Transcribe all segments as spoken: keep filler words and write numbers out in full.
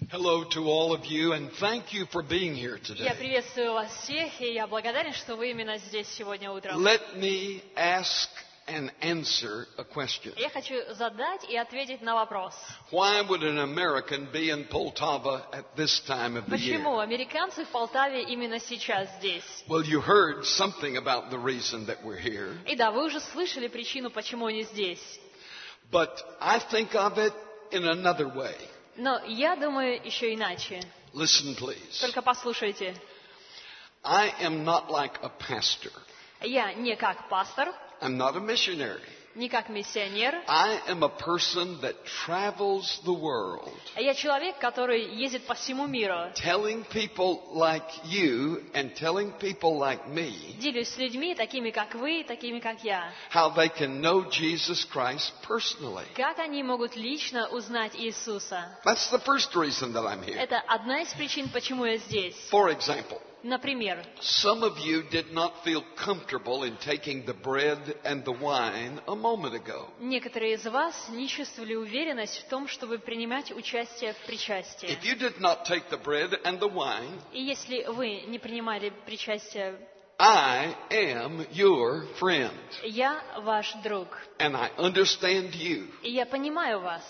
Hello to all of you, and thank you for being here Я today. приветствую вас всех, и я благодарен, что вы именно здесь сегодня утром. Let me ask and answer a question. Я хочу задать и ответить на вопрос. Why would an American be in Poltava at this time of the year? Почему американцы в Полтаве именно сейчас здесь? Well, you heard something about the reason that we're here, И да, вы уже слышали причину, почему они здесь. but I think of it in another way. Но я думаю еще иначе. Listen, please. Только послушайте. I am not like a pastor. Я не как пастор, I'm not a missionary. не как миссионер. I am a person that travels the world, Я человек, который ездит по всему миру. telling people like you and telling people like me Делюсь с людьми, такими как вы, такими как я. how they can know Jesus Christ personally. Как они могут лично узнать Иисуса? That's the first reason that I'm here. Это одна из причин, почему я здесь. For example, Например, some of you did not feel comfortable in taking the bread and the wine a moment ago. некоторые из вас не чувствовали уверенность в том, чтобы принимать участие в причастии. If you did not take the bread and the wine, И если вы не принимали причастие, I am your friend, я ваш друг. and I understand you. И я понимаю вас.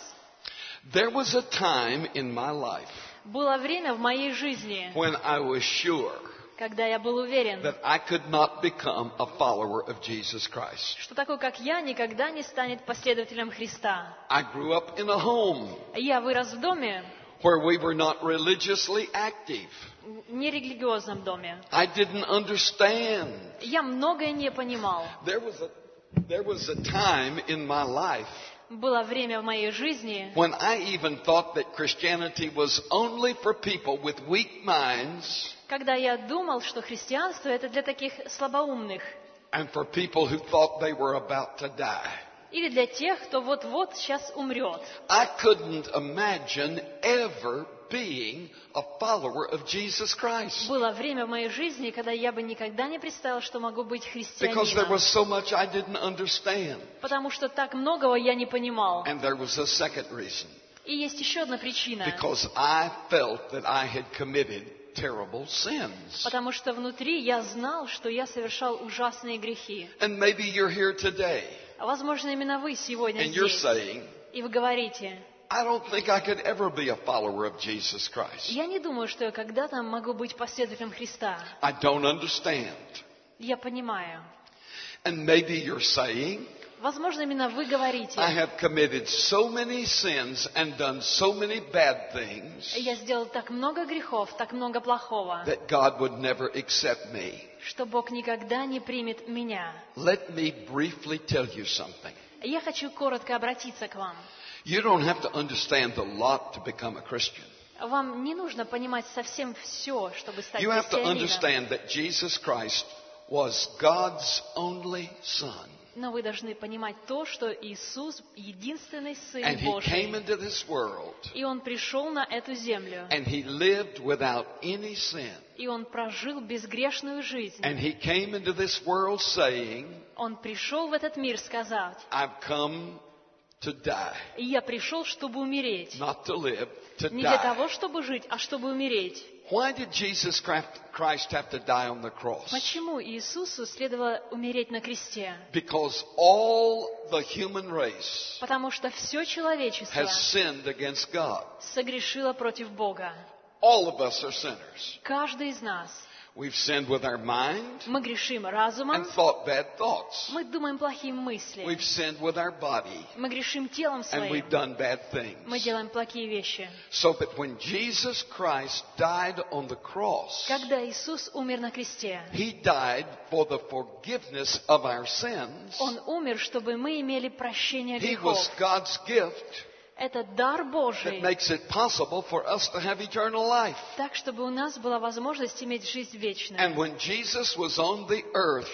There was a time in my life Было время в моей жизни, when I was sure когда я был уверен, that I could not become a follower of Jesus Christ. что такой, как я, никогда не станет последователем Христа. I grew up in a home Я вырос в доме, where we were not religiously active. не религиозном доме. I didn't understand. Я многое не понимал. There was a, there was a time in my life Было время в моей жизни, when I even thought that Christianity was only for people with weak minds когда я думал, что христианство — это для таких слабоумных, and for people who thought they were about to die. или для тех, кто вот-вот сейчас умрет. I couldn't imagine ever being a follower of Jesus Christ Было время в моей жизни, когда я бы никогда не представил, что могу быть because there христианином, was so much I didn't understand. потому что так многого я не понимал. And there was a second reason, И есть еще одна причина, because I felt that I had committed terrible sins. потому что внутри я знал, что я совершал ужасные грехи. And maybe you're here today Возможно, именно вы сегодня and you're здесь, saying, и вы говорите: I don't think I could ever be a follower of Jesus Christ. я не думаю, что я когда-то могу быть последователем Христа. I don't understand. Я понимаю. And maybe you're saying, Возможно, именно вы говорите: I have committed so many sins and done so many bad things я сделал так много грехов, так много плохого, that God would never accept me. что Бог никогда не примет меня. Let me briefly tell you something. Я хочу коротко обратиться к вам. You don't have to understand a lot to become a Christian. Вам не нужно понимать совсем все, чтобы стать You have to христианином, understand that Jesus Christ was God's only Son. но вы должны понимать то, что Иисус — единственный Сын And He came Божий, into this world и Он пришел на эту землю, and He lived without any sin. и Он прожил безгрешную жизнь. And He came into this world saying, Он пришел в этот мир сказать: I've come to die, «Я пришел, чтобы умереть». not to live, to Не для die. того, чтобы жить, а чтобы умереть. Why did Jesus Christ have to die on the cross? Почему Иисусу следовало умереть на кресте? Because all the human race Потому что все человечество has sinned against God. согрешило против Бога. All of us are sinners. Каждый из нас. We've sinned with our mind Мы грешим разумом, and thought bad thoughts. мы думаем плохие мысли, We've sinned with our body мы грешим телом and своим, we've done bad мы things. делаем плохие вещи. So that when Jesus Christ died on the cross, Когда Иисус умер на кресте, He died for the forgiveness of our sins. Он умер, чтобы мы имели прощение He грехов. was God's gift Это дар that Божий, makes it possible for us to have eternal life. так, чтобы у нас была возможность иметь жизнь вечную. And when Jesus was on the earth,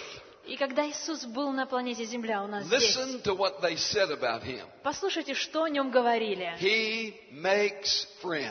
И когда Иисус был на планете Земля у нас здесь, listen to what they said about him. послушайте, что о нем говорили. He makes friends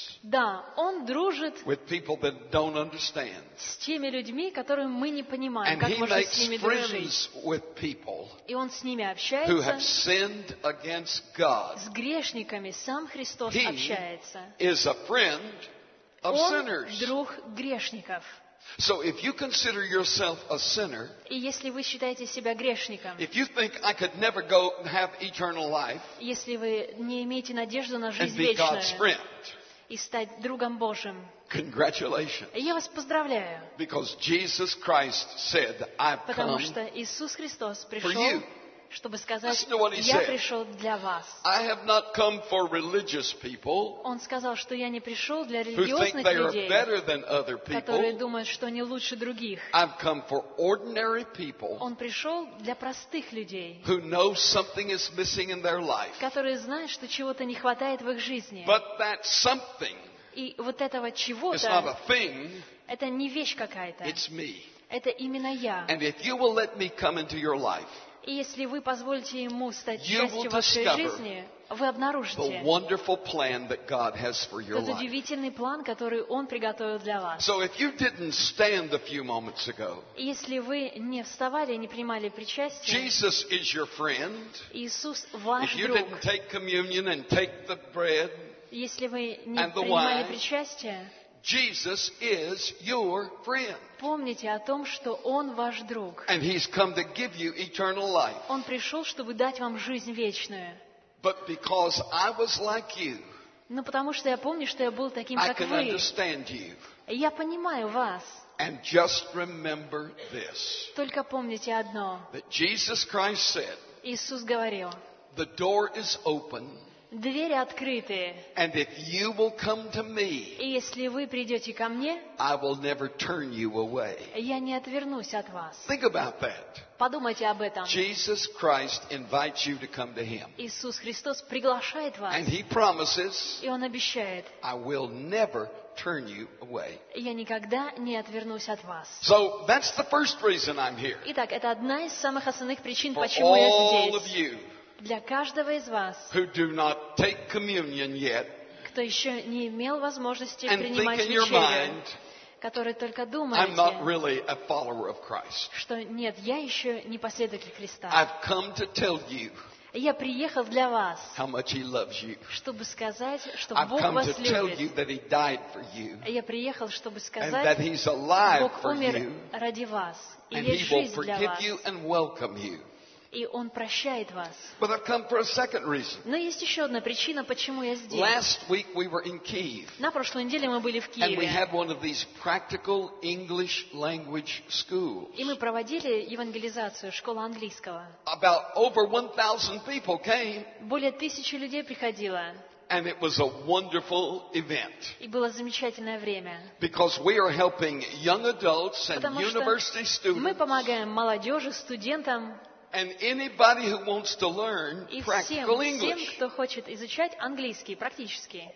Да, он дружит with people that don't understand. с теми людьми, которые мы не понимаем, And как he можно makes с ними дружить. friends with people И он с ними who общается, have sinned against God. с грешниками сам Христос He общается. is a friend of Он sinners. друг грешников. So if you consider yourself a sinner, И если вы считаете себя грешником, if you think I could never go and have eternal life если вы не имеете надежду на and жизнь be God's вечную friend, и стать другом Божьим, congratulations. я вас поздравляю, Because Jesus Christ said, I've потому come. что Иисус Христос you. пришел, чтобы сказать, Listen to what he я said. пришел для вас. I have not come for religious people Он сказал, что я не пришел для who think религиозных they are людей, better than other которые people. думают, что они лучше других. I've come for ordinary people Он пришел для простых людей, who know something is missing in their life. которые знают, что чего-то не хватает в их жизни. But that something И вот этого is not чего-то, a thing, это не вещь какая-то. it's me. Это именно я. And if you will let me come into your life, И если вы позволите ему стать You will частью вашей discover жизни, вы the обнаружите wonderful plan that God has for your тот life. удивительный план, который он приготовил для вас. So if you didn't stand a few moments ago, И если вы не вставали, не принимали причастие, Jesus is your friend. Иисус ваш If you друг. didn't take communion and take the bread, Если вы не and the принимали wine, причастие, Jesus is your friend. помните о том, что Он ваш друг. And He's come to give you eternal life. Он пришел, чтобы дать вам жизнь вечную. But because I was like you, Ну, потому что я помню, что я был таким, I как can вы. understand you. Я понимаю вас. And just remember this, Только помните одно. that Jesus Christ said, Иисус говорил, the door is open, двери открыты, and if you will come to me, и если вы придете ко мне, I will never turn you away. я не отвернусь от вас. Think about that. Подумайте об этом. Jesus Christ invites you to come to Him. Иисус Христос приглашает вас, And He promises, и Он обещает, I will never turn you away. я никогда не отвернусь от вас. So that's the first reason I'm here. Итак, это одна из самых основных причин, For почему all я of здесь. you Для каждого из вас, who do not take communion yet кто еще не имел возможности and принимать think in your вечерю, mind, который только I'm not думаете, really a follower of Christ. что нет, я еще не последователь Христа. I've come to tell you Я приехал для вас, how much He loves you. чтобы сказать, что I've Бог come вас to tell you любит. that He died for you Я приехал, чтобы and that сказать, He's alive Бог for умер you ради вас, и and есть He will жизнь для forgive вас, you and welcome you. и Он прощает вас. But I've come for a second reason. Но есть еще одна причина, почему я здесь. Last week we were in Kyiv На прошлой неделе мы были в and we Киеве, had one of these practical English language schools. и мы проводили евангелизацию, школу английского. About over one thousand people came Более тысячи людей приходило, and it was a wonderful event и было замечательное время. because we are helping young adults and Потому что university мы students помогаем молодежи, студентам and anybody who wants to learn и всем, practical всем, English. кто хочет изучать английский практически.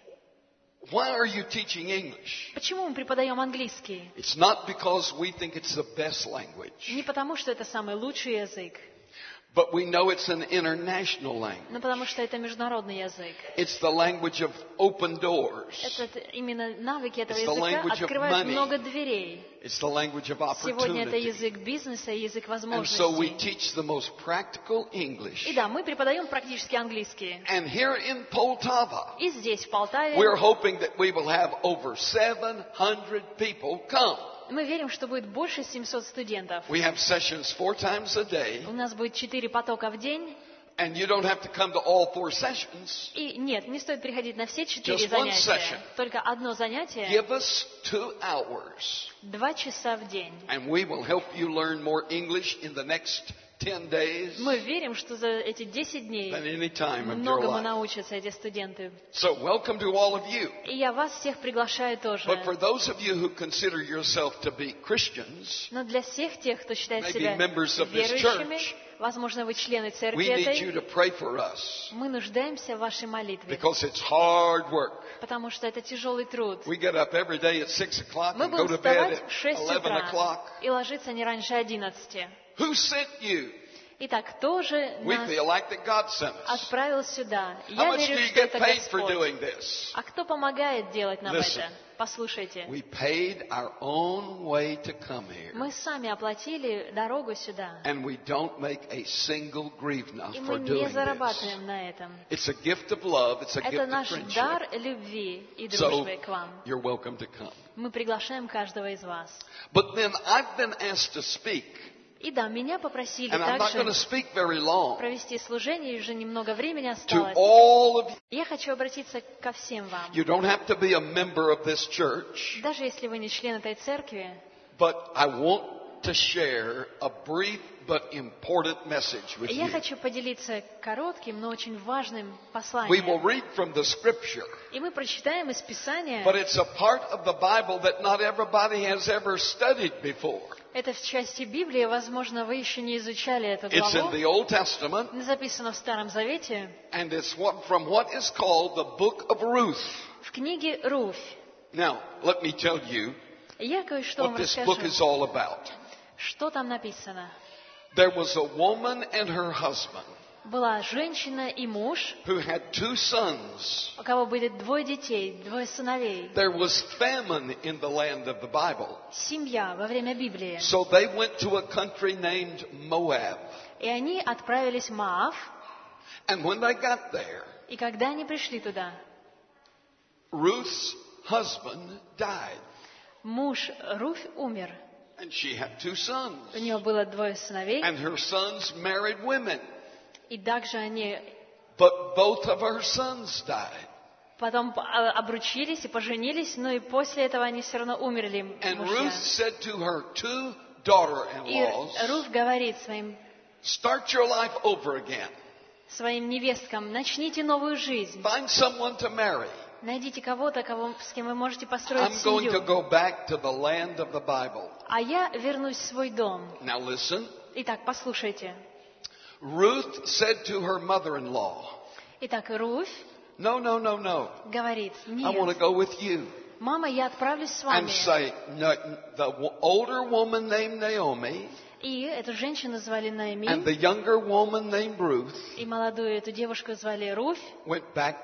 Why are you teaching English? Почему мы преподаем английский? It's not because we think it's the best language, Не потому, что это самый лучший язык, but we know it's an international language. но потому что это международный язык. It's the language of open doors. Это именно навыки этого It's the языка language of открывают money. много дверей. It's the language of Сегодня это opportunity. язык бизнеса и язык And so we возможностей. teach the most practical English. И да, мы преподаем практически английский. And here in Poltava, И здесь, в Полтаве, we're hoping that we will have over seven hundred people come. мы верим, что будет больше семисот студентов. We have sessions four times a day, У нас будет четыре потока в день. and you don't have to come to all four sessions. И нет, не стоит приходить на все четыре Just one занятия. session. Только одно занятие, Give us two hours, два часа в день. and we will help you learn more English in the next ten days Мы верим, что за эти десять дней than any time of your многому life. научатся эти студенты. So welcome to all of you. И я вас всех приглашаю тоже. But for those of you who consider yourself to be Christians, Но для всех тех, кто считает maybe себя members of this верующими, church, возможно, вы члены церкви we need you этой, to pray for us мы нуждаемся в вашей молитве, because it's hard work. потому что это тяжелый труд. We get up every day at six o'clock Мы and go будем to bed вставать at в шесть eleven утра o'clock. и ложиться не раньше одиннадцати. Who sent you? Итак, кто же We нас feel like that God sent us. отправил сюда? How Я much do верю, you что get это paid for Господь. doing this? А кто помогает делать нам Listen. это? Послушайте. We paid our own way to come here. Мы сами оплатили дорогу сюда. And we don't make a single grivna И for мы не doing this. зарабатываем на этом. It's a gift of love. It's a Это gift of наш friendship. дар любви и So, дружбы к вам. you're welcome to come. Мы приглашаем каждого из вас. But then I've been asked to speak. И да, меня попросили And I'm not going to также speak very long. провести служение, и уже немного времени To осталось. all of you. Я хочу обратиться ко всем вам. You don't have to be a member of this church. Даже если вы не член этой церкви, But I want to share a brief but important message with я you. хочу поделиться коротким, но очень важным We will посланием. read from the scripture. И мы прочитаем из Писания. But it's a part of the Bible that not everybody has ever studied before. Это в части Библии, возможно, вы еще не изучали эту It's in главу. the Old Testament, Записано в Старом Завете, and it's what, from what is called the Book of Ruth. в книге Руфь. Now, let me tell you Я кое-что what вам this book расскажу. is all about. Что там написано? There was a woman and her husband Была женщина и муж, who had two sons. у кого были двое детей, двое сыновей. There was famine in the land of the Bible. Семья во время Библии. So they went to a country named Moab. И они отправились в Моав, And when they got there, и когда они пришли туда, Ruth's husband died. муж Руфь умер. And she had two sons. У нее было двое сыновей, And her sons married women. и также они But both of her sons died. потом а, обручились и поженились, но и после этого они все равно умерли, And мужья. Ruth said to her two И daughter-in-laws, Руфь говорит своим, start your life over again. своим невесткам: начните новую жизнь, Find someone to marry. найдите кого-то, кого, с кем вы можете построить I'm going to семью, go back to the land of the Bible. а я вернусь в свой дом. Now listen. Итак, послушайте. Ruth said to her mother-in-law, Итак, Руфь no, no, no, no. говорит: I want to нет, go with you. мама, я отправлюсь с And вами. say, no, the w- older woman named Naomi И эту женщину звали and Наоми, the younger woman named Ruth и молодую эту девушку звали Руфь. went back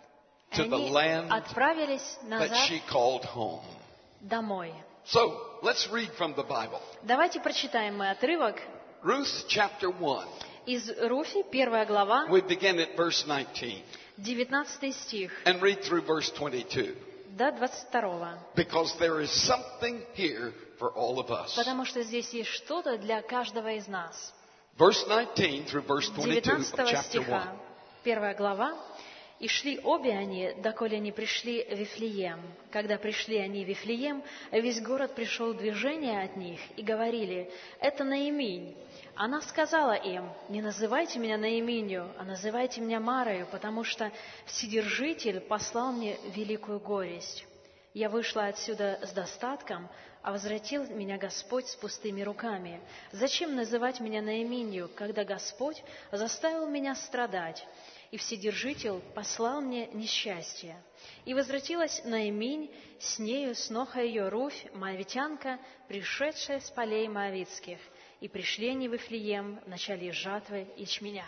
И to the они land отправились that назад she called home. домой. So, let's read from the Bible. Давайте прочитаем мы отрывок Ruth chapter one. из Руфи, первая глава, We begin at verse nineteen девятнадцатый стих and read through verse twenty-two. до двадцать второго. Because there is something here for all of us. Потому что здесь есть что-то для каждого из нас. Verse nineteen through verse twenty-two of девятнадцатого chapter стиха, one. первая глава. «И шли обе они, доколе они пришли в Вифлеем. Когда пришли они в Вифлеем, весь город пришел в движение от них, и говорили: это Наиминь. Она сказала им: не называйте меня Наиминью, а называйте меня Марою, потому что Вседержитель послал мне великую горесть. Я вышла отсюда с достатком, а возвратил меня Господь с пустыми руками. Зачем называть меня Наиминью, когда Господь заставил меня страдать? И Вседержитель послал мне несчастье. И возвратилась Наиминь, с нею сноха ее Руфь, моавитянка, пришедшая с полей моавитских. И пришли они в Вифлеем в начале жатвы ячменя».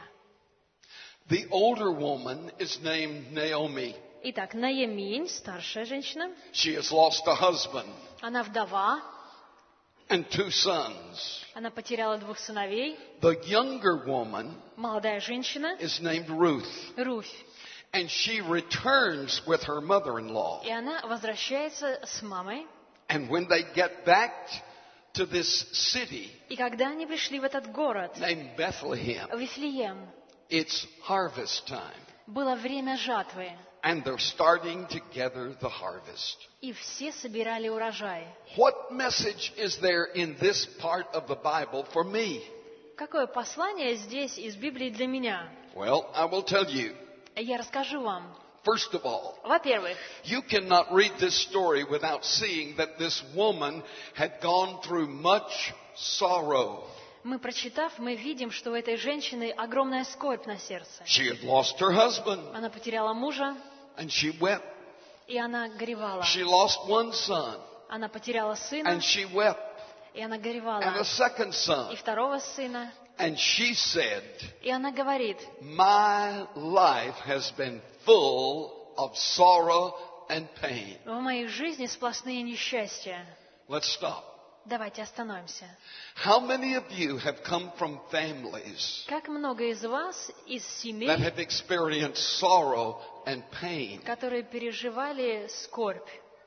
The older woman is named Naomi. Итак, Наиминь, старшая женщина, She has lost a husband она вдова, and two sons. она потеряла двух сыновей. The younger woman Молодая женщина, is named Ruth. Руфь, And she returns with her mother-in-law. и она возвращается с мамой. And when they get back to this city И когда они пришли в этот город, named Bethlehem, в Вифлеем, it's harvest time. было время жатвы, And they're starting to gather the harvest. и все собирали урожай. What message is there in this part of the Bible for me? Какое послание здесь из Библии для меня? Well, I will tell you. Я расскажу вам. First of all, Во-первых, you cannot read this story without seeing that this woman had gone through much sorrow. мы, прочитав, мы видим, что у этой женщины огромная скорбь на сердце. She had lost her husband, Она потеряла мужа, and she wept. и она горевала. She lost one son, Она потеряла сына, and she wept. И она and горевала. a second И son. второго сына. And she said, И она говорит, my life has been full of sorrow and pain. в моей жизни сплошные несчастья. Let's stop. Давайте остановимся. How many of you have come from families Как много из вас из that семей, have experienced sorrow and pain? которые переживали скорбь?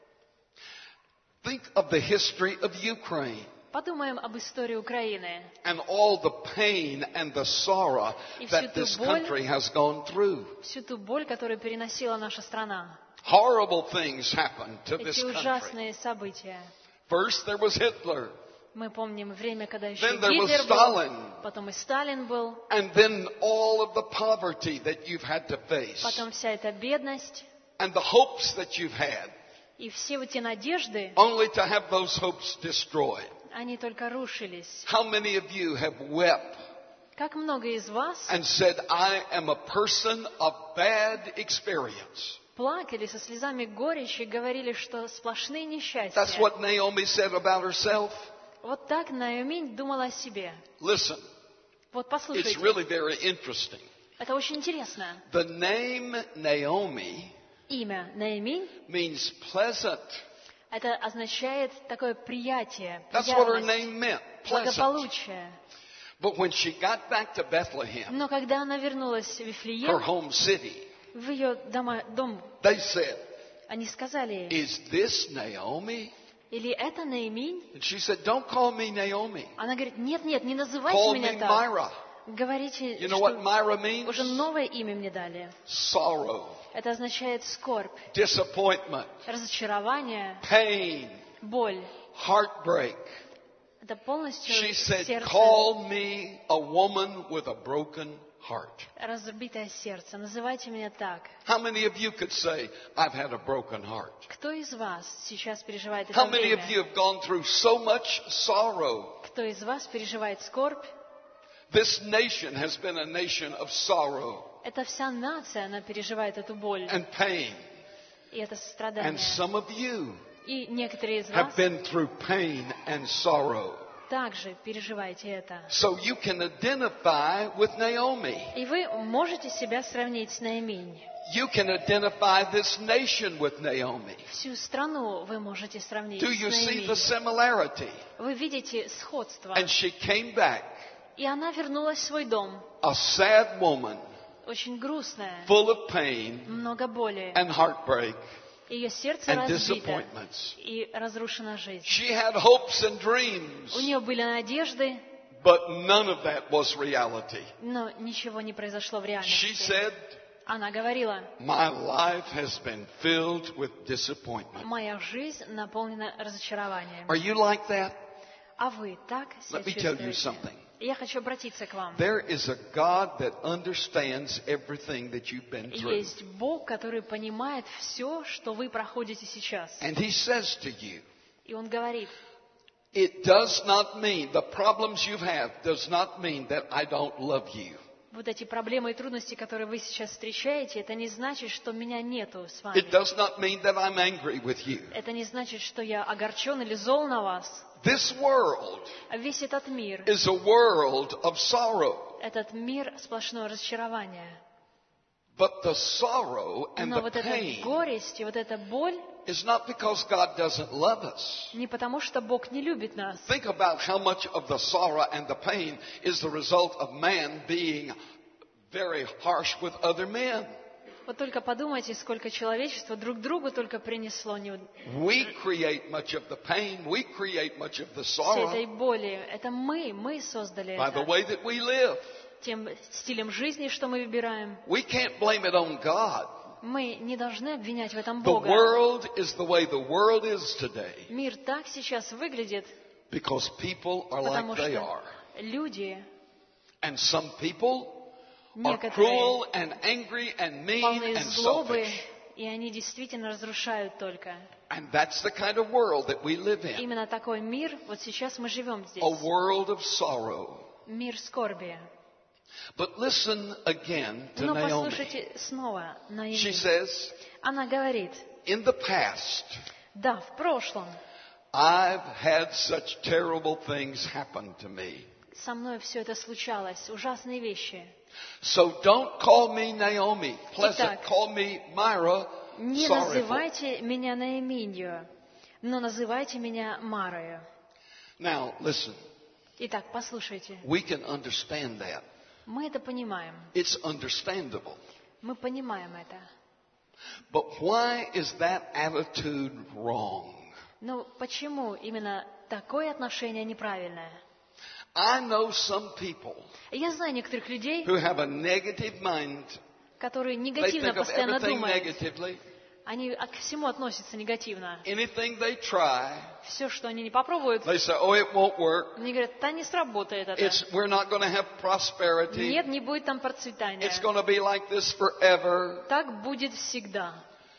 Think of the history of Ukraine Подумаем об истории Украины and all the pain and the sorrow И всю that ту this боль, country has gone through. всю ту боль, которую переносила наша страна. Horrible things happened to this Эти country. ужасные события. First, there was Hitler, Мы помним время, когда еще Then there was Гитлер был, Stalin. потом и Сталин был, and then all of the poverty that you've had to face, потом вся эта бедность and the hopes that you've had, и все эти надежды, only to have those hopes destroyed. они только рушились. How many of you have wept Как много из вас and said, I am a person of bad experience? плакали со слезами горечи и говорили, что сплошные That's несчастья. what Naomi said about herself. Вот так Наоми думала о себе. Listen, Вот it's послушайте, really very interesting. это очень интересно. The name Naomi Имя Наоми, means pleasant. это означает такое приятие, That's what her приятность, name meant, pleasant. благополучие. But when she got back to Bethlehem, Но когда она вернулась в her Вифлеем, home city, в ее дома, дом, they said, они сказали ей, is this Naomi? или это Наоми? And she said, don't call me Naomi. Она говорит, нет, нет, не называйте Call me меня так. Myra. Говорите, You know what что Myra means? уже новое имя мне дали. Sorrow, Это означает скорбь, disappointment, разочарование, pain, боль. heartbreak. Это полностью She said, сердце, call me a woman with a broken heart. разбитое сердце. Называйте меня так. How many of you could say, I've had a broken heart? Кто из вас сейчас переживает это How many of время? you have gone through so much sorrow? Кто из вас переживает скорбь? This nation has been a nation of sorrow Это вся нация, она переживает эту боль and pain. и это And страдание. some of you И некоторые из have вас been through pain and sorrow. также переживаете это. So you can identify with Naomi. И вы можете себя сравнить с Наоми. You can identify this nation with Naomi. Всю страну вы можете сравнить Do you с see Наоми. the similarity? Вы видите сходство. And she came back, И она вернулась в свой дом, a sad woman, очень грустная, full of pain много боли. and heartbreak Ее сердце and разбито disappointments. и разрушена жизнь. She had hopes and dreams, У нее были надежды, but none of that was reality. но ничего не произошло в She реальности. said, Она говорила, my life has been filled with disappointment. моя жизнь наполнена разочарованием. Are you like that? А вы так себя Let me tell you чувствуете? something. Я хочу обратиться к вам. There is a God that understands everything that you've been through. Есть Бог, который понимает все, что вы проходите сейчас. And He says to you, И Он говорит, it does not mean, the problems you have does not mean that I don't love you. вот эти проблемы и трудности, которые вы сейчас встречаете, это не значит, что меня нету с вами. It does not mean that I'm angry with you. Это не значит, что я огорчен или зол на вас. This world А весь этот мир, is a world of sorrow. этот мир сплошное разочарование. But the sorrow and Но the вот эта pain горесть и вот эта боль is not because God doesn't love us. не потому, что Бог не любит нас. Think about how much of the sorrow and the pain is the result of man being very harsh with other men. Вот только подумайте, сколько человечества друг другу только принесло не- We create much of the pain, we create much of the всей этой sorrow боли. Это мы, мы создали by the это. way that we live. Тем стилем жизни, что мы выбираем. We can't blame it on God. Мы не должны обвинять в этом The Бога. world is the way the world is today Мир так сейчас выглядит, because people are потому like they что are. люди, And some people are некоторые, cruel and angry and mean полны and злобы, selfish. и они действительно разрушают только. And that's the kind of world that we live in. Именно такой мир, вот сейчас мы живем здесь. A world of sorrow. Мир скорби. But listen again to Но Naomi. послушайте снова She Наоми. says, Она говорит, in the past, да, в прошлом I've had such terrible things happen to me. Со мной все это случалось, ужасные вещи. So don't call me Naomi, pleasant. Итак, Call me Myra, Не sorrowful. называйте меня Наиминью, но называйте меня Марою. Now, listen. Итак, послушайте. We can understand that. Мы это понимаем. It's understandable. Мы понимаем это. But why is that attitude wrong? Но почему именно такое отношение неправильное? I know some people Я знаю некоторых людей, who have a negative mind. которые They негативно think of постоянно everything думают. negatively. Они ко всему относятся негативно. Anything they try, Все, что они не попробуют, they say, oh, it won't work. они говорят, да не сработает это. It's, we're not going to have prosperity. Нет, не будет там процветания. It's going to be like this forever. Так будет всегда.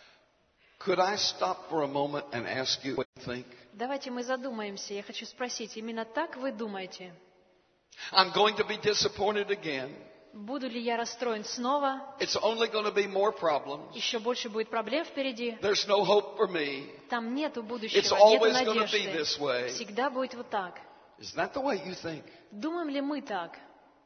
Could I stop for a moment and ask you what you think? Давайте мы задумаемся. Я хочу спросить, именно так вы думаете? I'm going to be disappointed again. Буду ли я расстроен снова? It's only going to be more problems. Еще больше будет проблем впереди. There's no hope for me. Там нету It's будущего, нету always going to be надежды. this way. Всегда будет вот так. Is that the way you think? Думаем ли мы так?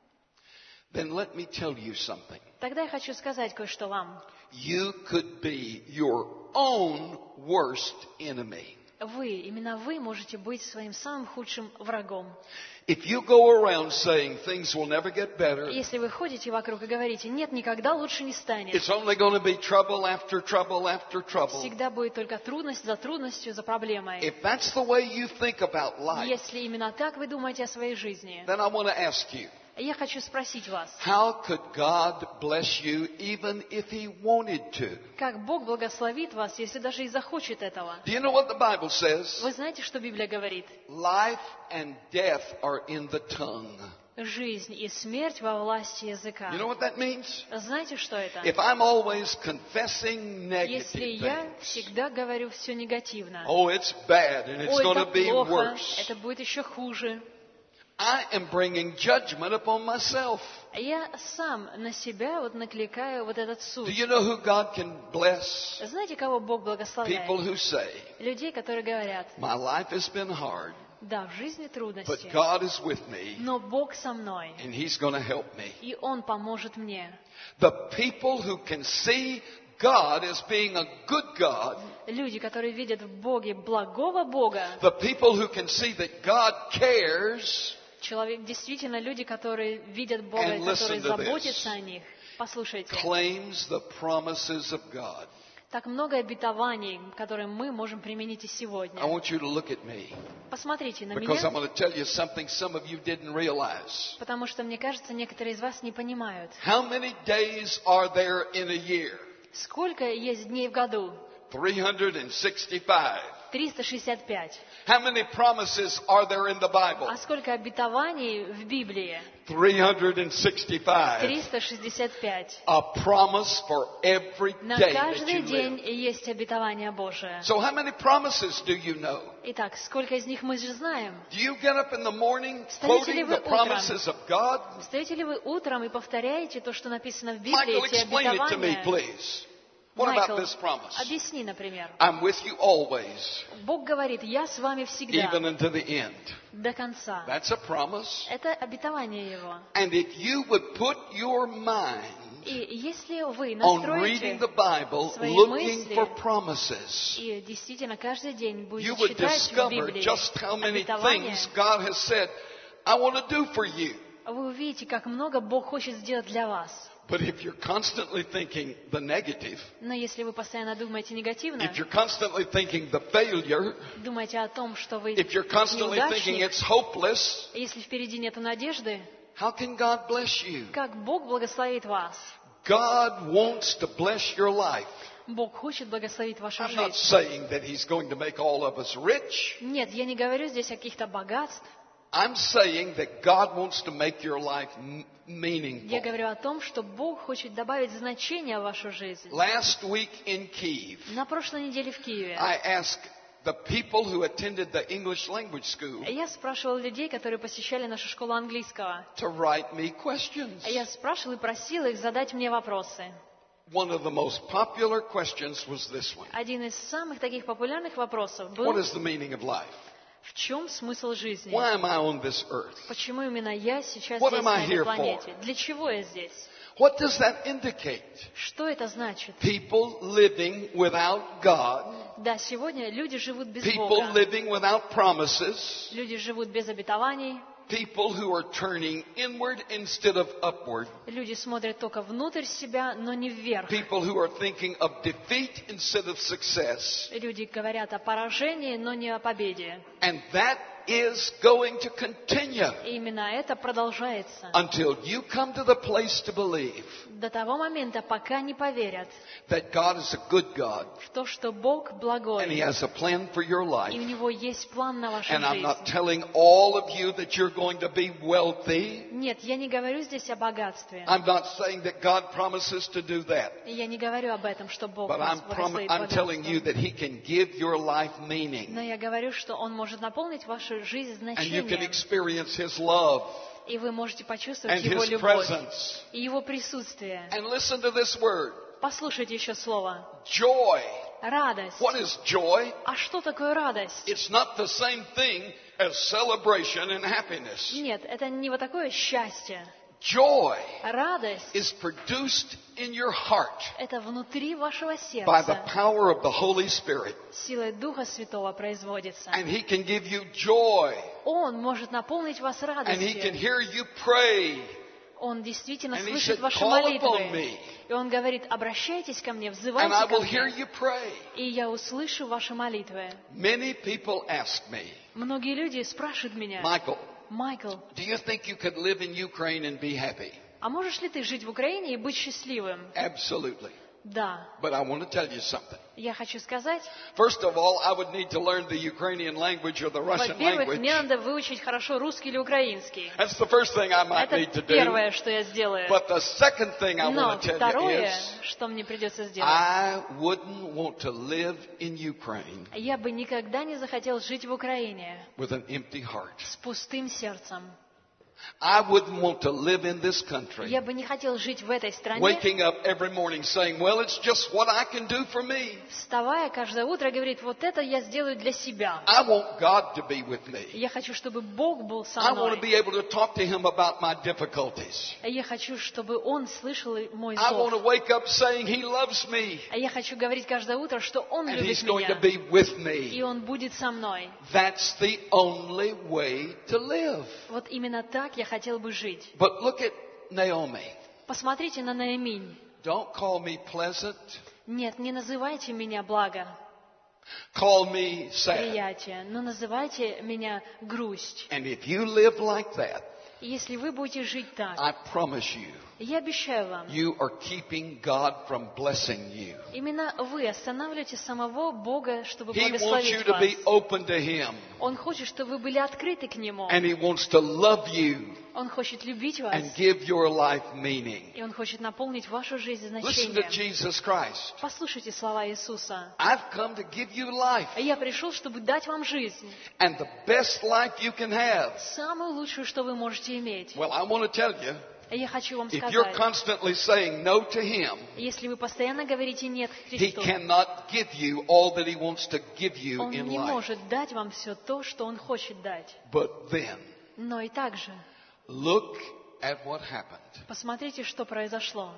Then let me tell you something. Тогда я хочу сказать кое-что вам. You could be your own worst enemy. Вы, именно вы можете быть своим самым худшим врагом. If you go around saying things will never get better, Если вы ходите вокруг и говорите, нет, никогда лучше не станет. it's only going to be trouble after trouble after trouble. Всегда будет только трудность за трудностью, за проблемой. If that's the way you think about life, Если именно так вы думаете о своей жизни, then I want to ask you, я хочу спросить вас, how could God bless you even if He wanted to? как Бог благословит вас, если даже и захочет этого? Do you know what the Bible says? Вы знаете, что Библия говорит? Life and death are in the tongue. Жизнь и смерть во власти языка. You know what that means? Знаете, что это? If I'm always confessing Если negative я things, всегда говорю все негативно, oh, it's bad and it's ой, going это to be плохо, worse, это будет еще хуже. I am bringing judgment upon myself. Я сам на себя вот накликаю вот этот суд. Do you know who God can bless? Знаете, кого Бог благословляет? People who say, Людей, которые говорят, my life has been hard, да, в жизни but трудности, God is with me но Бог со мной, and He's going to help me. и Он поможет мне. The people who can see God as being a good God, Люди, которые видят в Боге благого Бога, the people who can see that God cares, человек, действительно люди, которые видят Бога, And и listen которые to this. заботятся о них. Послушайте, claims the promises of God. так много обетований, которые мы можем применить и I сегодня. want you to look at me Посмотрите на because I'm меня, going to tell you something some of you didn't realize. потому что, мне кажется, некоторые из вас не понимают. How many days are there in a year? Сколько есть дней в году? three hundred sixty-five. триста шестьдесят пять. How many promises are there in the Bible? А сколько обетований в Библии? three hundred sixty-five. триста шестьдесят пять. A promise for every На day that каждый you день live. есть обетование Божие. So how many promises do you know? Итак, сколько из них мы же знаем? Do you get up in the morning Встаете ли quoting вы the promises of God? Встаете ли вы утром и повторяете то, что написано в Библии, Michael, эти explain it to me, обетования? please. What about Майкл, this promise? объясни, например. I'm with you always, Бог говорит, я с вами всегда, even unto the end. до конца. That's a promise. Это обетование Его. And if you would put your mind И если вы on reading настроите the Bible, свои looking мысли for promises, и действительно каждый день you будете would читать в discover Библии just how many обетования, things God has said, I want to do for you. вы увидите, как много Бог хочет сделать для вас. But if you're constantly thinking the negative, Но если вы постоянно думаете негативно, if you're constantly thinking the failure, думаете о том, что вы if you're constantly thinking неудачник, it's hopeless, если впереди нет надежды, how can God bless you? как Бог благословит вас? God wants to bless your life. Бог хочет благословить вашу I'm not жизнь. saying that He's going to make all of us rich. Нет, я не говорю здесь о каких-то богатствах. I'm saying that God wants to make your life m- Я meaningful. говорю о том, что Бог хочет добавить значение в вашу жизнь. Last week in Kyiv, На прошлой неделе в Киеве I asked the people who attended the English language school я спрашивала людей, которые посещали нашу школу английского. to write me questions. Я спрашивала и просила их задать мне вопросы. One of the most popular questions was this one. Один из самых таких популярных вопросов What был: is the meaning of life? в чем смысл жизни? Why am I on this earth? Почему именно я сейчас What здесь, am I на этой here планете? for? Для чего я здесь? What does that indicate? Что это значит? People living without God, Да, сегодня люди живут без people Бога. living without promises, Люди живут без обетований. people who are turning inward instead of upward, Люди смотрят только внутрь себя, но не вверх. people who are thinking of defeat instead of success. Люди говорят о поражении, но не о победе. And that is going to continue И именно это продолжается until you come to the place to believe до того момента, пока не поверят that God is a good God в то, что Бог and He благой, has a plan for your life. и у Него есть план на вашу And I'm not жизнь. telling all of you that you're going to be wealthy. Нет, я не говорю здесь о богатстве. I'm not saying that God promises to do that. Я не говорю об этом, что Бог But вас I'm, prom- благословит I'm telling you богатством. that He can give your life meaning. Но я говорю, что Он может наполнить вашу жизнь And you can значением, experience His love и вы можете почувствовать and Его His любовь presence. и Его присутствие. And listen to this word, Послушайте еще слово. joy. Радость. What is joy? А что такое радость? It's not the same thing as celebration and happiness. Нет, это не вот такое счастье. Joy Радость is produced in your heart — это внутри вашего by the сердца. power of the Holy Spirit. Силой Духа Святого производится. And He can give you joy. Он может наполнить вас And He can радостью. hear you pray. Он действительно And he слышит said, ваши "Call upon молитвы. me, И Он говорит: обращайтесь ко мне, and I взывайте ко will hear мне, you pray." и я услышу ваши молитвы. Many people ask me, Многие люди спрашивают меня: Michael, Майкл, do you think you could live in Ukraine and be happy? а можешь ли ты жить в Украине и быть счастливым? Absolutely. Да. But I want to tell you something. Я хочу сказать, First of all, I would need to learn the Ukrainian language or the Russian во-первых, language. мне надо выучить хорошо русский или украинский. That's the first thing I might Это need to do. первое, что я сделаю. But the second thing I Но want to tell you второе, is, что мне придется сделать, I wouldn't want to live in Ukraine я бы никогда не захотел жить в Украине with an empty heart. с пустым сердцем. I wouldn't want to live in this country Я бы не хотел жить в этой стране, waking up every morning saying, well, it's just what I can do for me. вставая каждое утро, говорит: вот это я сделаю для себя. I want God to be with me. Я хочу, чтобы Бог был со I want to мной. be able to talk to Him about my difficulties. Я хочу, чтобы Он слышал мой I want to зов. wake up saying He loves me Я хочу говорить каждое утро, что Он and любит He's going to меня, be with и me. Он будет со мной. That's the only way to live. Вот именно так я хотел бы жить. But look at Naomi. Посмотрите на Нааминь. Don't call me pleasant. Нет, не называйте меня благо, Call me sad. приятие, но называйте меня грусть. And if you live like that, И если вы будете жить так, I promise you, я обещаю вам, you are keeping God from blessing you. именно вы останавливаете самого Бога, чтобы He wants you благословить to вас. be open to Him. Он хочет, чтобы вы были открыты к Нему. And He wants to love you Он хочет любить вас. and give your life meaning. И Он хочет наполнить вашу жизнь Listen to значением. Jesus Christ. Послушайте слова Иисуса. I've come to give you life, Я пришел, чтобы дать вам жизнь. and the best life you can have. Самую лучшую, что вы можете иметь. Well, I want to tell you, И я хочу вам if you're сказать, constantly saying no to Him, если вы постоянно говорите «нет» к He Христу, cannot give you all that He wants to give you Он in не life. может дать вам все то, что Он хочет дать. But then, Но и также look at what happened. посмотрите, что произошло.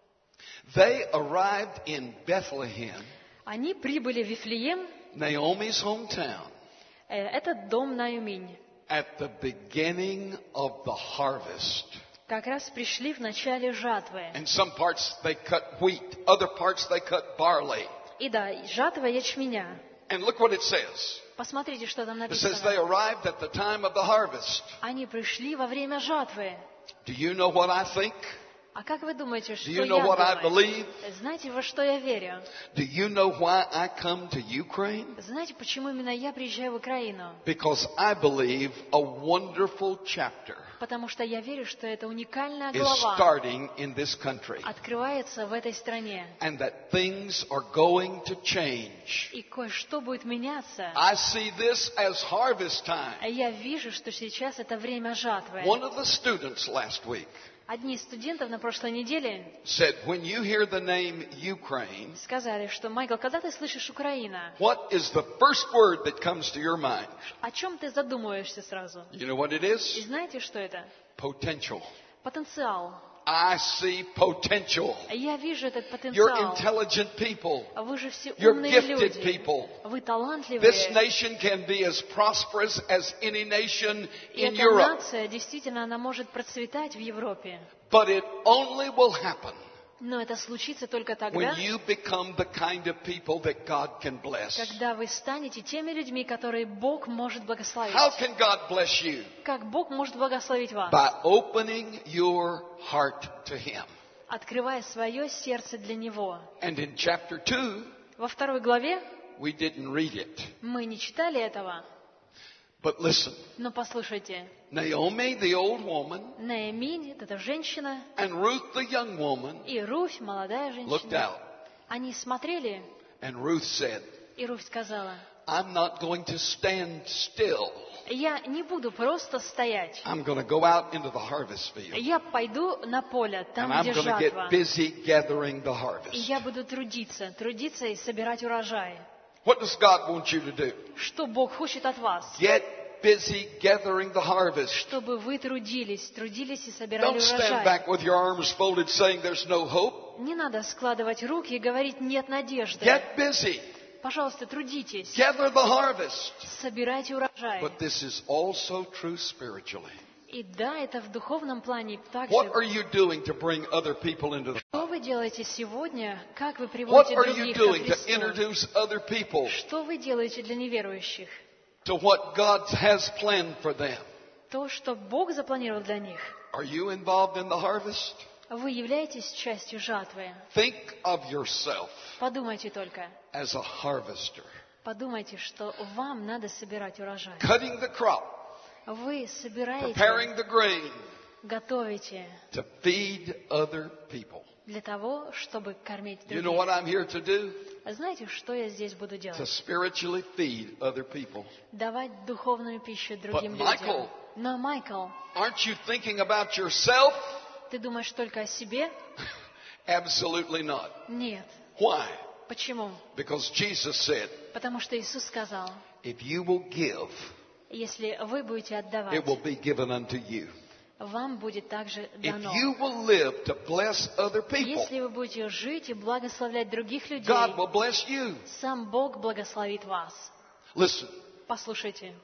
They arrived in Bethlehem, Они прибыли в Вифлеем, Naomi's hometown, э, это дом Нааминь. at the beginning of the harvest. Как раз пришли в начале жатвы. In some parts they cut wheat, other parts they cut barley. И да, жатва ячменя. And look what it says. Посмотрите, что там It says they написано. arrived at the time of the harvest. Они пришли во время жатвы. Do you know what I think? А как вы думаете, что you я know what I думаю? believe? Знаете, во что я верю? Do you know why I come to Ukraine? Знаете, почему именно я приезжаю в Украину? Because I believe a wonderful chapter Потому что я верю, что это уникальная is глава starting in this country. открывается в этой стране. And that things are going to change. И кое-что будет меняться. I see this as harvest time. А я вижу, что сейчас это время жатвы. One of the students last week Одни из студентов на прошлой неделе said, when you hear the name Ukraine, сказали, что, Майкл, когда ты слышишь Украина, what is the first word that comes to your mind? о чем ты задумываешься сразу? You know what it И is? знаете, что это? Potential. Потенциал. I see potential. Я вижу этот You're потенциал. intelligent people. Вы же все You're умные gifted люди. people. Вы This талантливые. nation can be as prosperous as any nation И in эта Europe. нация, действительно, она может процветать в Европе. But it only will happen Но это случится только тогда, when you become the kind of people that God can bless. когда вы станете теми людьми, которые Бог может благословить. How can God bless you? Как Бог может благословить вас? By opening your heart to Him. Открывая свое сердце для Него. And in chapter two, Во второй главе we didn't read it. мы не читали этого, But listen, но послушайте. Naomi, the old woman, Наэминь, эта женщина, and Ruth, the young woman, и Руфь, молодая looked женщина, out. они смотрели, And Ruth said, и Руфь сказала, I'm not going to stand still. я не буду просто стоять. I'm going to go out into the harvest field. Я пойду на поле, And там, I'm где going to жатва. get busy gathering the И harvest. я буду трудиться, трудиться и собирать урожай. What does God want you to do? Что Бог хочет от вас? Get busy gathering the harvest. Чтобы вы трудились, трудились и собирали Don't stand урожай. back with your arms folded saying there's no hope. Не надо складывать руки и говорить «нет надежды». Get busy. Пожалуйста, трудитесь, Gather the harvest. собирайте урожай. But this is also true spiritually. И да, это в духовном плане также. What are you doing to bring other people into the Что вы делаете сегодня? Как вы What приводите are you других ко doing to Христу? introduce other people Что вы делаете для неверующих? to what God has planned for them? То, что Бог запланировал для них. Are you involved in the harvest? Вы являетесь частью жатвы. Think of yourself Подумайте только. as a harvester, Подумайте, что вам надо собирать урожай. cutting the crop, Вы собираете, preparing the grain готовите to feed other people. для того, чтобы кормить You know what других. I'm here to do? Знаете, что я здесь буду To делать? spiritually feed other people. Давать духовную пищу другим But, Michael, людям. Но, Майкл, Aren't you thinking about yourself? ты думаешь только о себе? Absolutely not. Нет. Why? Почему? Because Jesus said, Потому что Иисус сказал, if you will give, если вы будете отдавать, it will be given unto you. вам будет также If дано. you will live to bless other people, Если вы будете жить и благословлять других людей, God will bless you. сам Бог благословит вас. Listen, Послушайте,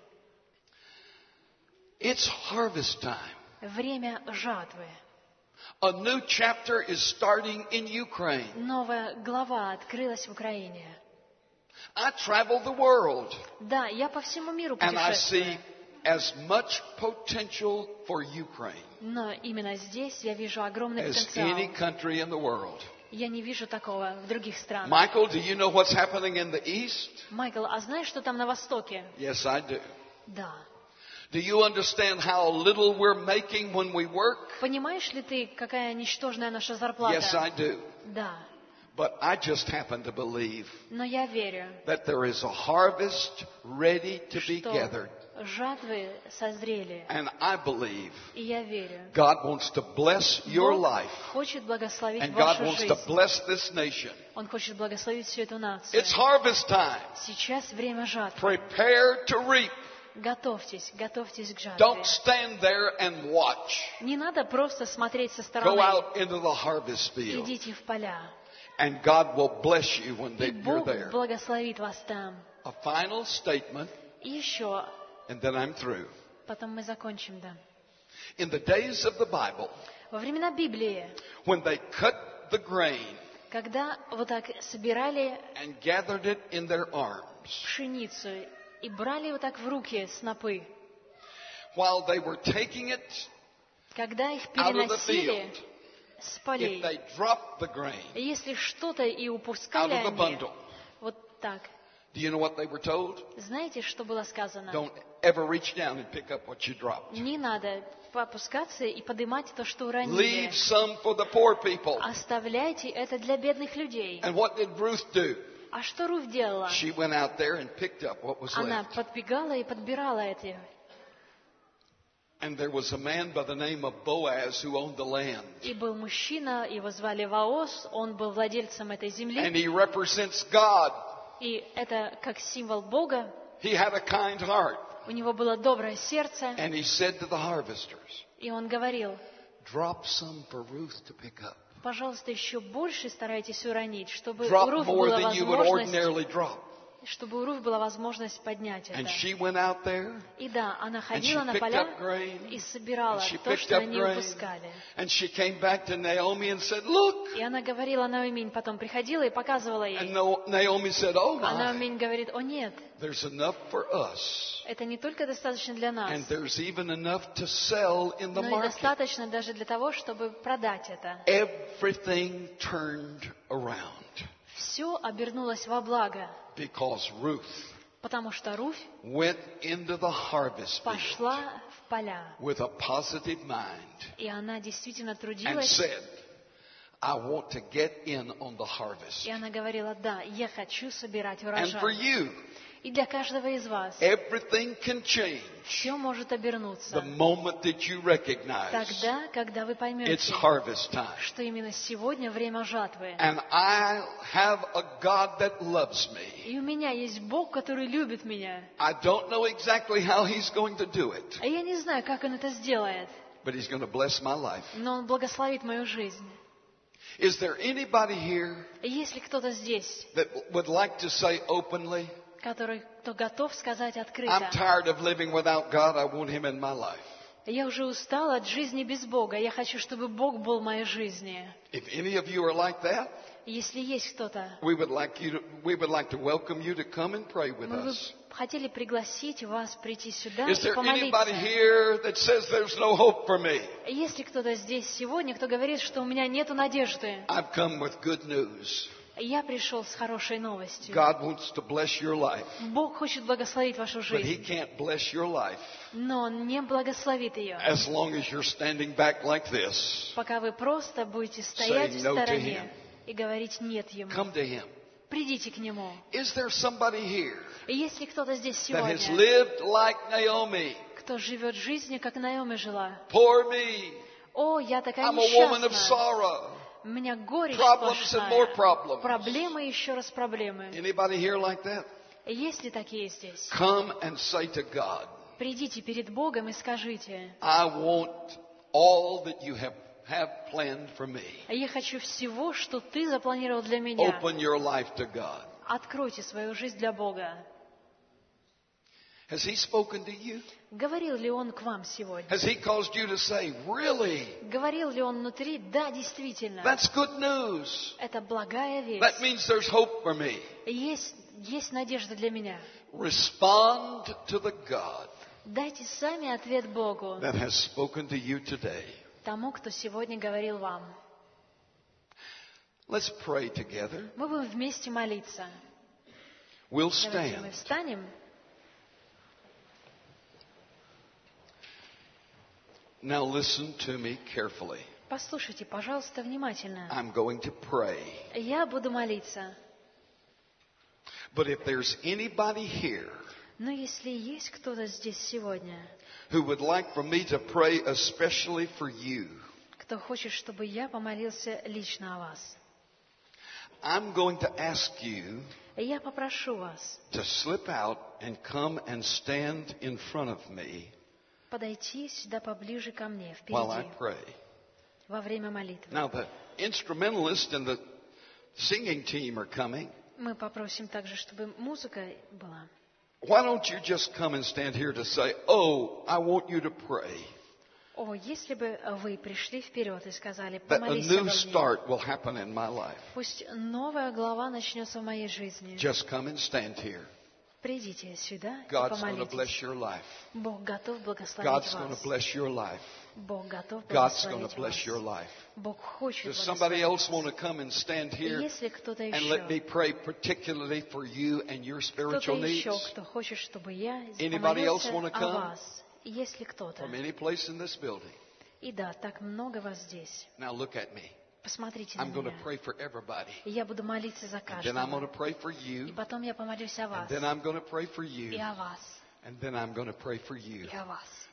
it's harvest time. время жатвы. A new chapter is starting in Ukraine. Новая глава открылась в Украине. I travel the world Да, я по всему миру and I путешествую. see as much potential for Ukraine Но именно здесь я вижу огромный as потенциал. any country in the world. Я не вижу такого в других странах. Michael, do you know what's happening in the East? Майкл, а знаешь, что там на Востоке? Yes, I do. Да. Do you understand how little we're making when we work? Понимаешь ли ты, какая ничтожная наша зарплата? Yes, I do. Да. But I just happen to believe Но я верю, that there is a harvest ready to be что gathered. жатвы созрели. And I believe И я верю, God wants to bless your Бог life. хочет благословить And God вашу wants to жизнь. bless this nation. Он хочет благословить всю эту нацию. It's harvest time. Сейчас время жатвы. Prepare to reap. Готовьтесь, готовьтесь к жатве. Don't stand there and watch. Не надо просто смотреть со Go стороны. out into the harvest field. Идите в поля. And God will bless you when И they, you're Бог there. благословит вас там. A final statement, И еще, and then I'm through. потом мы закончим, да. In the days of the Bible, Во времена Библии, when they cut the grain когда вот так собирали and gathered it in their arms, пшеницу и брали вот так в руки снопы, while they were taking it когда их out of the переносили field, с if полей, they dropped the grain и если что-то и упускали out of the они, bundle, вот так, do you know what they were told? знаете, что было сказано? Don't ever reach down and pick up what you dropped. Не надо опускаться и поднимать то, что уронили. Leave some for the poor people. Оставляйте это для бедных людей. And what did Ruth do? А что Руфь делала? She went out there and picked up what was Она left. подбегала и подбирала эти. And there was a man by the name of Boaz who owned the land. И был мужчина, его звали Ваос, он был владельцем этой земли. And he represents God. И это как символ Бога. He had a kind heart. У него было доброе сердце. And he said to the harvesters, И он говорил: drop some for Ruth to pick up. пожалуйста, еще больше старайтесь уронить, чтобы у Drop Руфь more была than you would возможность, ordinarily drop. чтобы у Руфь была возможность поднять And это. she went out there, И да, она and she ходила на picked поля up grain, и собирала and she то, picked что up они grain, упускали. and she came back to Naomi and said, look. И она говорила Наоми, потом приходила и показывала And ей. No- Naomi said, oh А my, Наоми говорит: о нет, there's enough for us. это не только достаточно для нас, And there's even enough to sell in the но и market. достаточно даже для того, чтобы продать это. Everything turned around Все обернулось во благо, because Ruth потому что Руфь went into the harvest field пошла в поля, with a positive mind и она действительно and трудилась, said, I want to get in on the harvest. и она говорила: да, я хочу собирать And for урожай. you, И для каждого из вас everything can change все может the обернуться moment that you recognize тогда, когда вы it's поймете, harvest time. что именно сегодня время жатвы. And I have a God that loves me. И у меня есть Бог, который любит меня. I don't know exactly how He's going to do it, А я не знаю, как Он это сделает, but He's going to bless my life. но Он благословит мою жизнь. Is there anybody here И есть ли кто-то здесь, that would like to say openly, который, кто готов сказать I'm открыто: tired of living without God, I want Him in my life? я уже устала от жизни без Бога, я хочу, чтобы Бог был в моей жизни. If any of you are like that, Если есть кто-то, we would like you to, we would like to welcome you to come and pray with мы бы us. хотели пригласить вас прийти сюда Is и there anybody помолиться. here that says there's no hope for me? Есть ли кто-то здесь сегодня, кто говорит, что у меня нету надежды? I've come with good news. Я пришел с хорошей новостью. God wants to bless your life, Бог хочет благословить вашу but He жизнь, can't bless your life но Он не благословит ее, as long as you're standing back like this. пока вы просто будете стоять в Saying no to стороне him. и говорить нет Ему. Come to Him. Придите к Нему. Is there somebody here И есть ли кто-то здесь that has сегодня, lived like Naomi? кто живет жизнью, как Наоми жила? Poor me. О, я такая I'm a woman of несчастная. sorrow. У меня горечь Problems and more сплошная. problems. Проблемы и еще раз проблемы. Anybody here like that? Есть ли такие здесь? Come and say to God, Придите перед Богом и скажите: I want all that you have, have planned for me. я хочу всего, что Ты запланировал для меня. Open your life to God. Откройте свою жизнь для Бога. Has He spoken to you? Говорил ли Он к вам сегодня? Has He caused you to say, really? Говорил ли Он внутри? Да, действительно. That's good news. Это благая That весть. means there's hope for me. Есть, есть надежда для меня. Respond to the God Дайте сами ответ Богу, that has spoken to you today. тому, кто сегодня говорил вам. Let's pray together. Мы будем вместе молиться. We'll Давайте мы stand. встанем. Now listen to me carefully. Послушайте, пожалуйста, внимательно. I'm going to pray. Я буду молиться. But if there's anybody here Но если есть кто-то здесь сегодня, who would like for me to pray especially for you, кто хочет, чтобы я помолился лично о вас, I'm going to ask you я попрошу вас to slip out and come and stand in front of me подойти сюда поближе ко мне, while I впереди, pray. во время молитвы. Now the instrumentalist and the singing team are coming. Мы попросим также, чтобы музыка была. Why don't you just come and stand here to say, oh, I want you to pray О, если бы вы пришли вперед и сказали: that a помолись new обо мне, start will happen in my life. пусть новая глава начнется в моей жизни. Just come and stand here. Придите сюда и God's going to bless помолитесь. your life. Бог готов благословить God's going to вас. bless your life. Бог готов God's going to благословить bless your вас. life. Бог хочет Does somebody else want благословить to come and stand вас. И here если кто-то and let me еще, pray particularly for you and your кто-то spiritual needs еще, кто хочет, чтобы я Anybody else помолился wanna о come? вас, и если кто-то, from any place in this building? и да, так много вас здесь, Now look at me. посмотрите на I'm going to меня. pray for everybody. И я буду молиться за And then I'm going to каждого. pray for И you. потом я помолюсь о And вас, then I'm going to pray for и you. о вас, And then I'm going to pray for you. и о вас.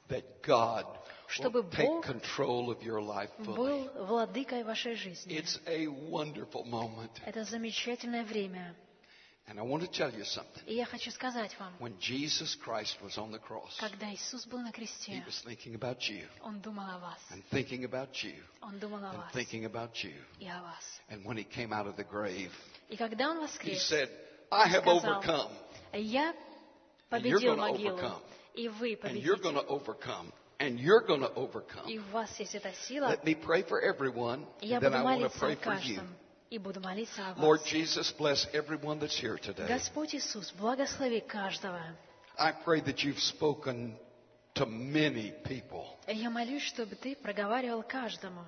that God чтобы will take Бог control of your life fully. был владыкой вашей жизни. It's a wonderful moment. Это замечательное время. And I want to tell you something. И я хочу сказать вам, When Jesus Christ was on the cross, когда Иисус был на He кресте, was thinking about you, Он думал о вас. and thinking about you, Он думал о and вас thinking about you. и о вас. And when He came out of the grave, И когда Он He воскрес, said, I have сказал, overcome, я you're победил gonna могилу, overcome. и вы and you're going победите. to overcome, and you're going to overcome. И у вас есть эта сила. Let me pray for everyone, И я and then буду I want to молиться pray о for you. каждом. И буду молиться о Lord вас. Jesus, bless everyone that's here today. Господь Иисус, благослови каждого. I pray that you've spoken to many people. И я молюсь, чтобы Ты проговаривал каждому.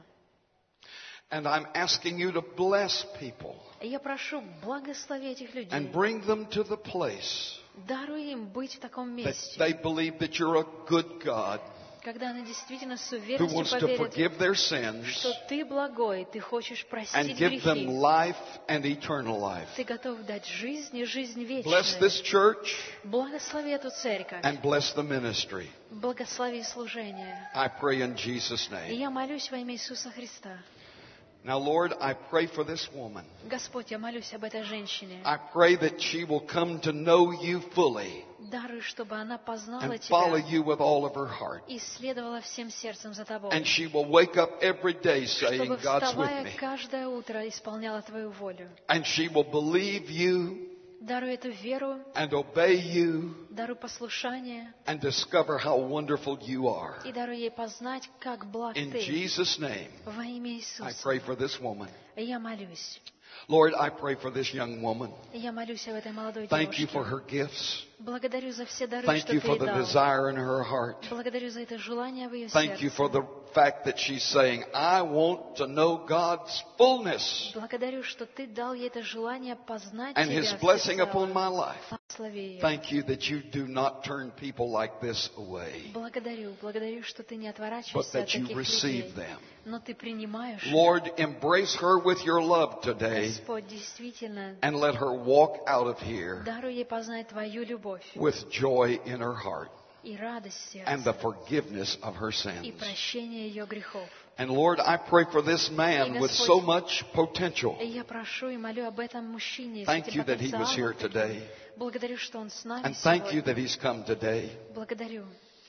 And I'm asking you to bless people И я прошу, благослови этих людей. and bring them to the place Даруй им быть в таком that месте, they believe that you're a good God когда они действительно с who уверенностью wants to поверят, forgive their sins что Ты благой, Ты хочешь and простить give them грехи. life and eternal life. Ты готов дать жизнь и жизнь Bless this вечную. church Благослови эту церковь. and bless the ministry. Благослови служение. I pray in Jesus' И name. я молюсь во имя Иисуса Христа. Now, Lord, I pray for this woman. Господь, я молюсь об этой женщине. I pray that she will come to know you fully Даруй, чтобы она познала and follow Тебя you with all of her heart. и следовала всем сердцем за Тобой. And she will wake up every day saying, Чтобы, God's with вставая me. каждое утро, исполняла Твою волю. And she will believe you Даруй эту веру, and obey you даруй послушание and discover how wonderful you are. и даруй ей познать, как благ In Ты. Jesus' name, Во имя I Иисуса. pray for this woman. И я молюсь. Lord, I pray for this young woman. И я молюсь об этой молодой Thank you for девушке. her gifts. Благодарю за все дары, Thank что you Ты for ей the дал. desire in her heart. Благодарю за это желание в ее Thank you for сердце. the fact that she's saying, I want to know God's fullness Благодарю, что Ты дал ей это желание познать and Тебя His blessing всецело. upon my life. Благослови ее. Thank you that you do not turn people like this away, Благодарю, благодарю, что Ты не but отворачиваешься от that you таких receive людей, them. но Ты принимаешь их. Lord, embrace her with your love today Господь, действительно, and let her walk out of here даруй ей познать Твою любовь with joy in her heart и радость в and the сердце, forgiveness of her и sins. прощение ее грехов. And Lord, I pray for this man with so much potential. И я прошу и молю об этом мужчине с Thank этим you that he was here потенциалом. today. Благодарю, что он с нами And thank you сегодня. that he's come today. Благодарю.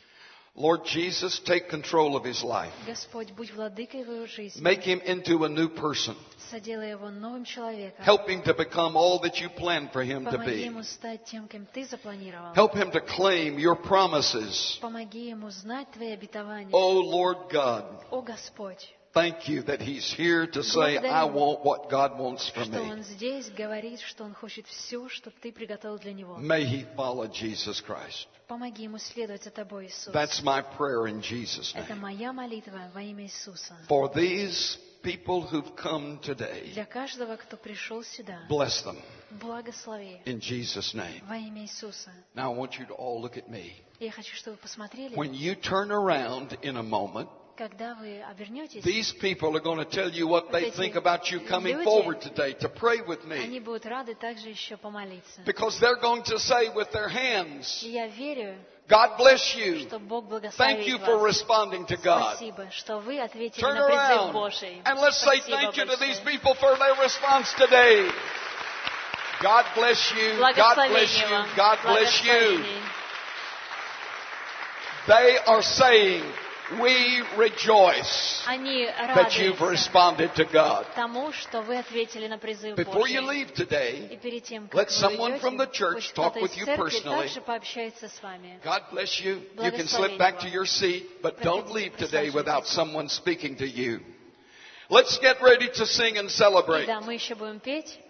Lord Jesus, take control of his life. Господь, будь владыкой в его жизни. Make him into a new person. Соделай его новым человеком. Help him to become all that you planned for him to Помоги be. ему стать тем, кем Ты запланировал. Help him to claim your promises. Помоги ему знать Твои обетования. Oh, Lord God, О Господь, thank you that he's here to say, I want what God wants for что Он me. здесь говорит, что Он хочет все, что Ты приготовил для него. May he follow Jesus Christ. Помоги ему следовать за Тобой, Иисус. That's my prayer in Jesus' Это name. моя молитва во имя Иисуса. For these people who've come today, Для каждого, кто пришел сюда, bless them благослови in Jesus' name. во имя Иисуса. Now I want you to all look at me. Я хочу, чтобы вы посмотрели, When you turn around in a moment, когда вы обернетесь, these people are going to tell you what they think about you coming forward today to pray with me. они будут рады также еще помолиться. Because they're going to say with their hands, И я верю, God bless you. что Бог Thank благословит you for вас. responding to God. Спасибо, что вы ответили Turn на призыв around Божий. and let's say Спасибо thank you to these большое. people for their response today. God bless you. God bless Благословение you. вам. God bless you. Благословение. They are saying, we rejoice Они that you've радуются responded to God. тому, что вы ответили на призыв Before you Божий. leave И today, перед тем, let как вы someone from the уйдете, church пусть talk кто-то with из you церкви personally. также пообщается с вами. God bless you. You can slip back to your seat, but don't Проходите, leave today присаживайтесь. without someone speaking to you. Let's get ready to sing and celebrate. И да, мы еще будем петь.